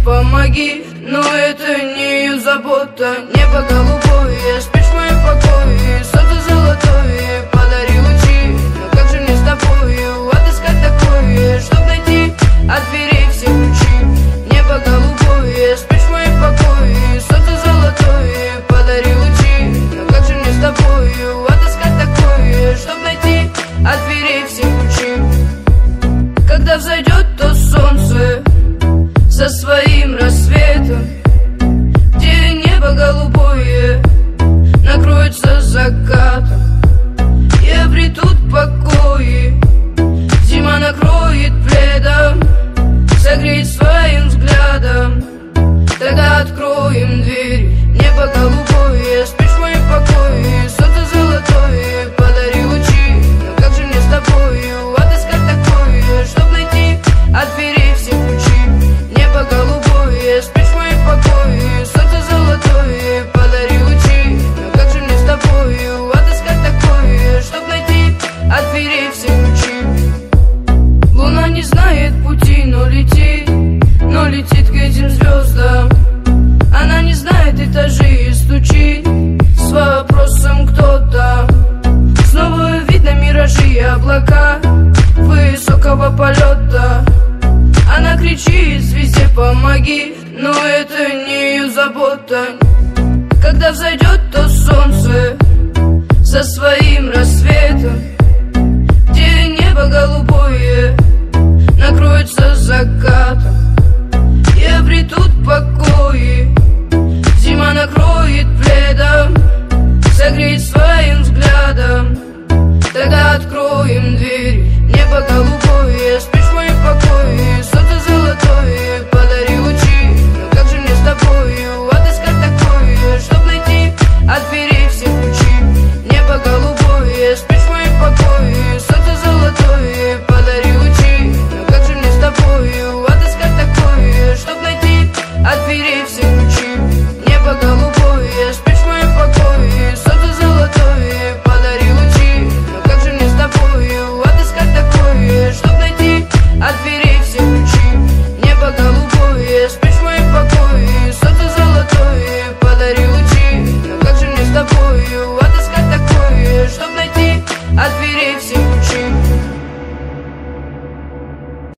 помоги. Но это не ее забота. Небо голубое, спишь в моем покое. Солнце золотое, подари лучи. Но как же мне с тобою отыскать такое, чтоб найти от дверей все ключи? Небо голубое, спишь в моем покое. Солнце золотое, подари лучи. Но как же мне с тобою отыскать такое, чтоб найти от дверей все ключи? Когда взойдет то солнце со своим рассветом, где небо голубое накроется закатом, и обретут покои, зима накроет пледом, согреет своим взглядом. Тогда откроем дверь. Небо голубое, спишь в моем покое. Солнце золотое, подари лучи. Но как же мне с тобою отыскать такое, чтоб найти от дверей все ключи? Небо голубое, спишь в моем покое. Солнце золотое, подари лучи. Но как же мне с тобою отыскать такое, чтоб найти от дверей все ключи? Луна не знает пути, но летит к этим звездам. Она не знает этажей и стучит с вопросом кто там. Снова видно миражи и облака высокого полета. Она кричит звезде помоги, но это не ее забота. Когда взойдет то солнце со своим рассветом, где небо голубое накроется закатом, и обретут покои, зима накроет пледом, согреет своим взглядом. Тогда откроем дверь. Небо голубое, спишь в моем покое. Солнце золотое, подари лучи. Но как же мне с тобою отыскать такое, чтоб найти от дверей все ключи? Небо голубое, спишь в моем покое. Солнце золотое, подари лучи. Но как же мне с тобою отыскать такое, чтоб найти от дверей все ключи? Небо голубое, спишь в моем покое. Солнце золотое, подари лучи. Но как же мне с тобою отыскать такое, чтоб найти от дверей все ключи? Небо голубое, спишь в моем покое. Солнце золотое, подари лучи. Но как же мне с тобою отыскать такое, чтоб найти от дверей все ключи?